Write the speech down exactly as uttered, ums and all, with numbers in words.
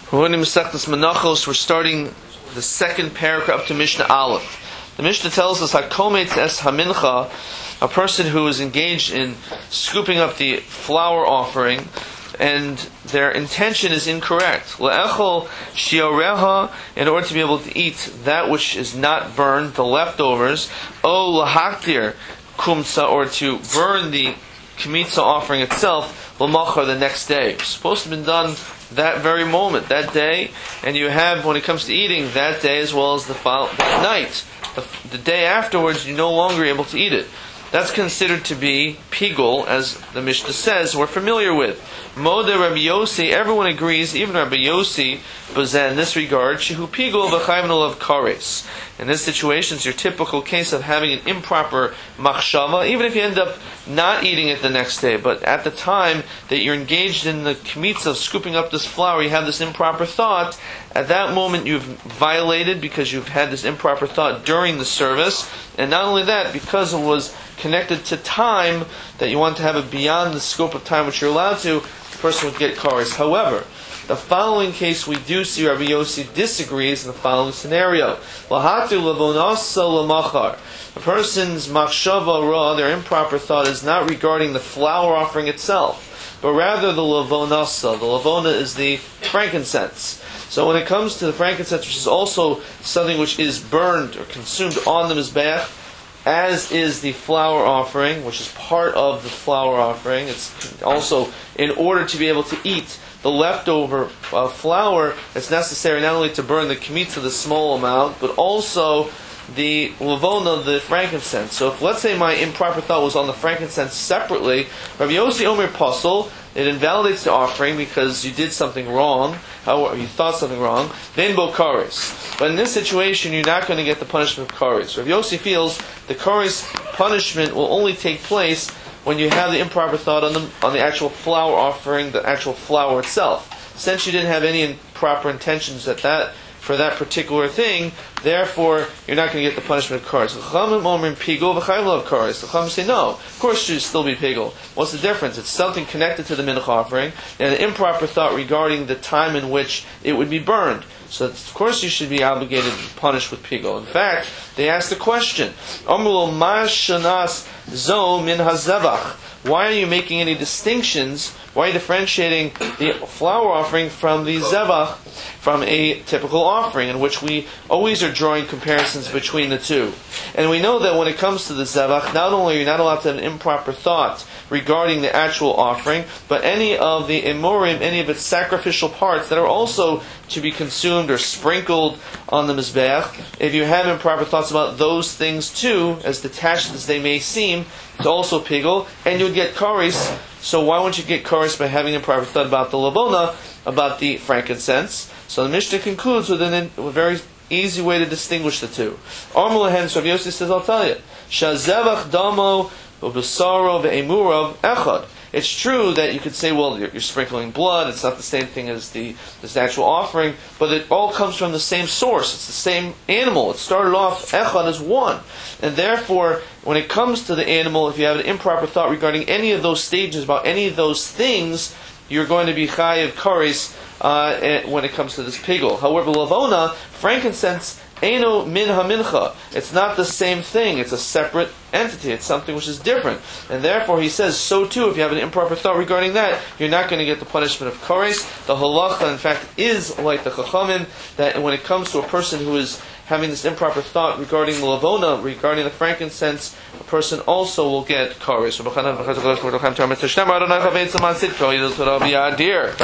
We're starting the second paragraph up to Mishnah Aleph. The Mishnah tells us, "Hakometz es hamincha," a person who is engaged in scooping up the flour offering, and their intention is incorrect. Le'echol shioreha, in order to be able to eat that which is not burned, the leftovers. O lahaktir kumtza, or to burn the kmitza offering itself, l'machar, the next day. It's supposed to have been done that very moment, that day, and you have, when it comes to eating, that day as well as the, follow- the night. The, the day afterwards, you're no longer able to eat it. That's considered to be pigul, as the Mishnah says, we're familiar with. Modeh Rabbi Yossi, everyone agrees, even Rabbi Yossi, but in this regard, shehu pigul v'chayvin olav kares. In this situation, it's your typical case of having an improper machshava, even if you end up not eating it the next day. But at the time that you're engaged in the kmitza of scooping up this flour, you have this improper thought. At that moment, you've violated because you've had this improper thought during the service. And not only that, because it was connected to time, that you want to have it beyond the scope of time which you're allowed to, the person would get kares. However, the following case, we do see Rabbi Yossi disagrees in the following scenario. Lahatu levonasa lamachar. A person's machshava ra, their improper thought, is not regarding the flour offering itself, but rather the levonasa. The levona is the frankincense. So when it comes to the frankincense, which is also something which is burned or consumed on the mizbeach, as is the flour offering, which is part of the flour offering, it's also, in order to be able to eat the leftover uh, flour, it's necessary not only to burn the kmitza, the small amount, but also the levona, the frankincense. So if, let's say, my improper thought was on the frankincense separately, Rabbi Yossi Omer Pasol, it invalidates the offering because you did something wrong, or you thought something wrong, then bo kares. But in this situation, you're not going to get the punishment of kares. Rabbi Yossi feels the kares punishment will only take place when you have the improper thought on the on the actual flour offering, the actual flour itself. Since you didn't have any improper intentions at that for that particular thing, therefore you're not going to get the punishment of kares. The Chachamim say no, of course it should still be pigul. What's the difference? It's something connected to the mincha offering, and an improper thought regarding the time in which it would be burned. So of course you should be obligated to punish with pigul. In fact, they asked the question, Amrulo ma shanas zo min hazevach. Why are you making any distinctions? Why are you differentiating the flour offering from the zevach, from a typical offering, in which we always are drawing comparisons between the two? And we know that when it comes to the zevach, not only are you not allowed to have an improper thought regarding the actual offering, but any of the imurim, any of its sacrificial parts that are also to be consumed or sprinkled on the mizbeach, if you have improper thoughts about those things too, as detached as they may seem, it's also pigul, and you would get kares. So why won't you get kares by having improper thought about the lavona, about the frankincense? So the Mishnah concludes with an, a very easy way to distinguish the two. Armul hence Rabbi Yossi says, I'll tell you, shazevach damo ubesaro ve'emurav echad. It's true that you could say, well, you're, you're sprinkling blood, it's not the same thing as the this actual offering, but it all comes from the same source. It's the same animal. It started off echad as one. And therefore, when it comes to the animal, if you have an improper thought regarding any of those stages, about any of those things, you're going to be chayiv kares uh, when it comes to this pigul. However, lavona, frankincense, Eino min hamincha. It's not the same thing. It's a separate entity. It's something which is different. And therefore, he says, so too, if you have an improper thought regarding that, you're not going to get the punishment of kares. The halacha, in fact, is like the chachamim, that when it comes to a person who is having this improper thought regarding the lavona, regarding the frankincense, a person also will get kares.